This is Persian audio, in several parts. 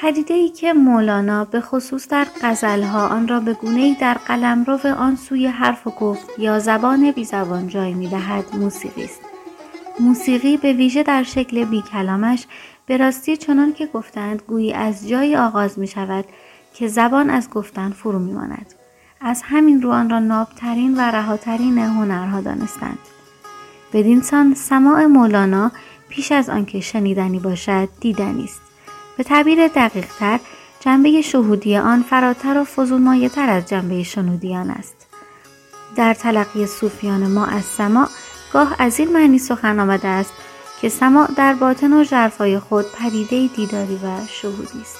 پدیده‌ای که مولانا به خصوص در غزل‌ها آن را به گونه‌ای در قلمرو آن سوی حرف و گفت یا زبان بی زبان جای می‌دهد موسیقی است. موسیقی به ویژه در شکل بی کلامش به راستی چنان که گفتند گویی از جایی آغاز می‌شود که زبان از گفتن فرو می‌ماند. از همین رو آن را نابترین و رهاترین هنرها دانستند. بدین سان سماع مولانا پیش از آنکه شنیدنی باشد دیدنی است. به تعبیر دقیق تر جنبه شهودی آن فراتر و فزونمایه‌تر از جنبه شنودی آن است. در تلقی صوفیان ما از سماع گاه از این معنی سخن آمده است که سماع در باطن و ژرفای خود پدیده دیداری و شهودی است.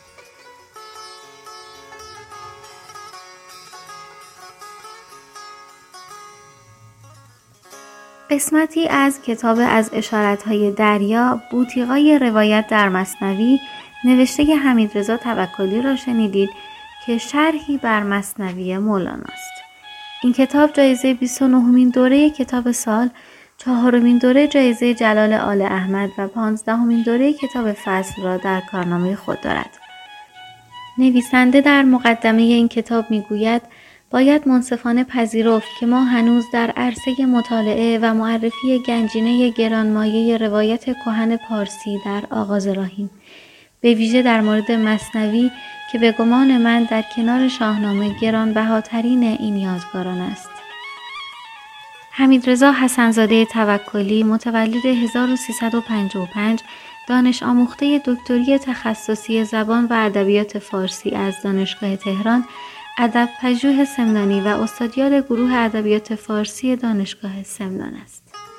قسمتی از کتاب از اشارت‌های دریا بوتیقای روایت در مثنوی نوشته حمیدرضا توکلی را شنیدید که شرحی بر مثنوی مولانا است. این کتاب جایزه 29مین دوره کتاب سال، 4مین دوره جایزه جلال آل احمد و 15مین دوره کتاب فصل را در کارنامه خود دارد. نویسنده در مقدمه این کتاب میگوید باید منصفانه پذیرفت که ما هنوز در عرصه مطالعه و معرفی گنجینه گرانمایه روایت کهن پارسی در آغاز راهیم، به ویژه در مورد مثنوی که به گمان من در کنار شاهنامه گرانبهاترین این یادگاران است. حمیدرضا حسن‌زاده توکلی متولد 1355 دانش آموخته دکتری تخصصی زبان و ادبیات فارسی از دانشگاه تهران، ادب پژوه سمنانی و استادیار گروه ادبیات فارسی دانشگاه سمنان است.